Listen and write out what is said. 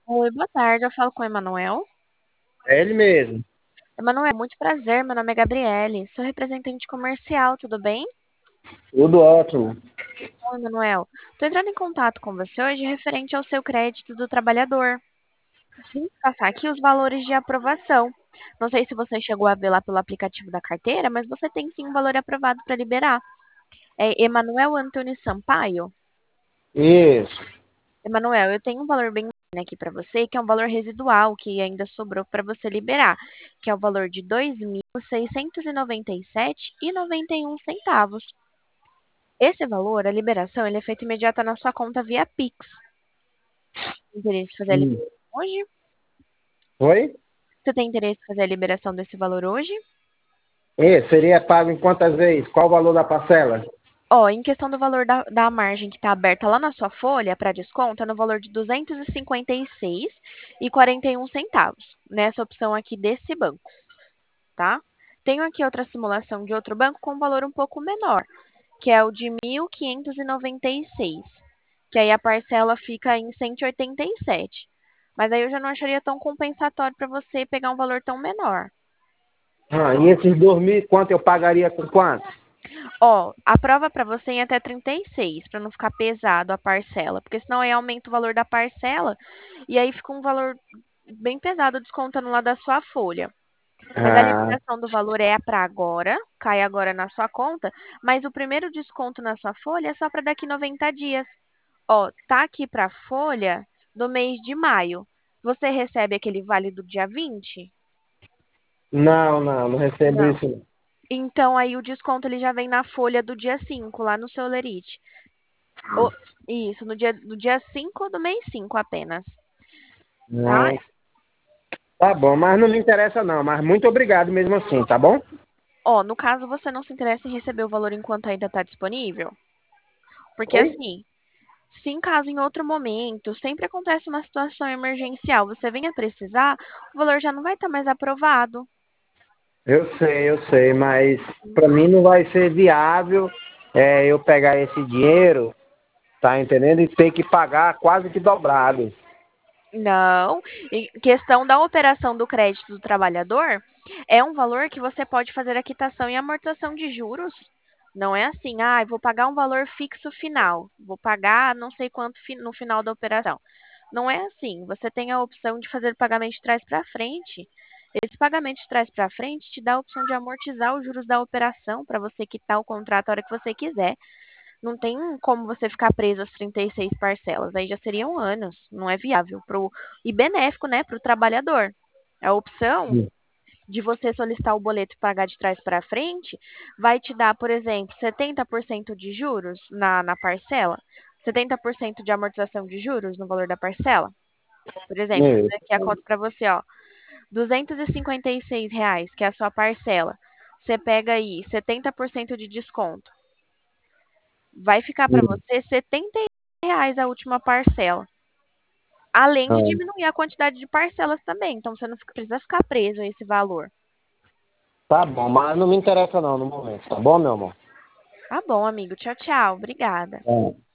Oi, boa tarde. Eu falo com o Emanuel. É ele mesmo. Emanuel, muito prazer. Meu nome é Gabriele. Sou representante comercial, tudo bem? Tudo ótimo. Oi, Emanuel. Estou entrando em contato com você hoje referente ao seu crédito do trabalhador. Vim passar aqui os valores de aprovação. Não sei se você chegou a ver lá pelo aplicativo da carteira, mas você tem sim um valor aprovado para liberar. É Emanuel Antônio Sampaio. Isso. Emanuel, eu tenho um valor bem aqui para você, que é um valor residual que ainda sobrou para você liberar, que é o valor de 2.697,91 centavos. Esse valor, a liberação, ele é feita imediata na sua conta via Pix. Tem interesse em fazer a Hum. liberação hoje? Oi? Você tem interesse em fazer a liberação desse valor hoje? Seria pago em quantas vezes? Qual o valor da parcela? Ó, em questão do valor da margem que está aberta lá na sua folha para desconto, é no valor de 256,41 centavos, nessa opção aqui desse banco. Tá? Tenho aqui outra simulação de outro banco com um valor um pouco menor, que é o de 1.596, que aí a parcela fica em 187. Mas aí eu já não acharia tão compensatório para você pegar um valor tão menor. E esses 2.000, quanto eu pagaria com quanto? Ó, a prova para você em até 36, para não ficar pesado a parcela, porque senão aí aumenta o valor da parcela e aí fica um valor bem pesado descontando lá da sua folha. Mas a Ah, liberação do valor é para agora, cai agora na sua conta, mas o primeiro desconto na sua folha é só para daqui 90 dias. Ó, tá aqui para a folha do mês de maio. Você recebe aquele vale do dia 20? não recebo Não. isso. Não. Então aí o desconto ele já vem na folha do dia 5 lá no seu Lerite. O- Isso, no dia 5 do mês 5 apenas, tá? Não. Tá bom, mas não me interessa não. Mas muito obrigado mesmo assim, tá bom? Ó, no caso você não se interessa em receber o valor enquanto ainda está disponível, porque Oi? assim, se em caso em outro momento, sempre acontece uma situação emergencial, você venha precisar, o valor já não vai estar mais aprovado. Eu sei, mas para mim não vai ser viável eu pegar esse dinheiro, tá entendendo? E ter que pagar quase que dobrado. Não, em questão da operação do crédito do trabalhador, é um valor que você pode fazer a quitação e amortização de juros. Não é assim, ah, eu vou pagar um valor fixo final, vou pagar não sei quanto no final da operação. Não é assim. Você tem a opção de fazer pagamento de trás para frente. Esse pagamento de trás para frente te dá a opção de amortizar os juros da operação para você quitar o contrato a hora que você quiser. Não tem como você ficar preso às 36 parcelas. Aí já seriam anos. Não é viável e benéfico, né, para o trabalhador. A opção de você solicitar o boleto e pagar de trás para frente vai te dar, por exemplo, 70% de juros na parcela, 70% de amortização de juros no valor da parcela. Por exemplo, vou fazer aqui a conta para você, ó. R$ 256, que é a sua parcela. Você pega aí 70% de desconto. Vai ficar para Hum. você R$ 70 a última parcela. Além de Ah, diminuir a quantidade de parcelas também. Então você não precisa ficar preso a esse valor. tá bom, mas não me interessa não no momento, tá bom, meu amor? Tá bom, amigo. Tchau, tchau. Obrigada. É.